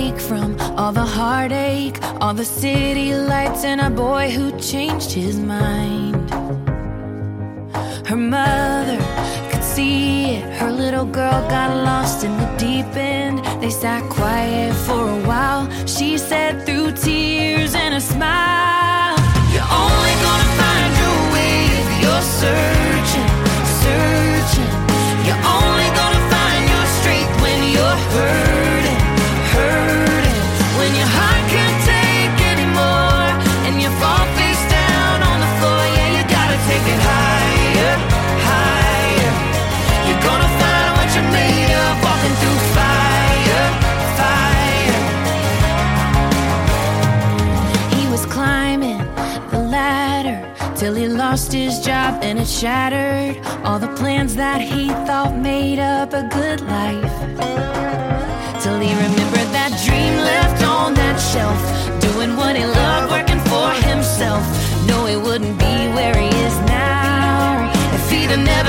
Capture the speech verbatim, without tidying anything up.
break from all the heartache, all the city lights, and a boy who changed his mind. Her mother could see it. Her little girl got lost in the deep end. They sat quiet for a while. She said through tears and a smile, "You're only gonna find your way if you're searching, searching. You're only gonna find your strength when you're hurting, hurting. When your heart can't take anymore and you fall face down on the floor, yeah, you gotta take it higher, higher. You're gonna find what you're made of walking through fire, fire." He was climbing the ladder till he lost his job and it shattered all the plans that he thought made up a good life. Till he remembered that dream left on that shelf, doing what he loved, working for himself. No, he wouldn't be where he is now if he'd have never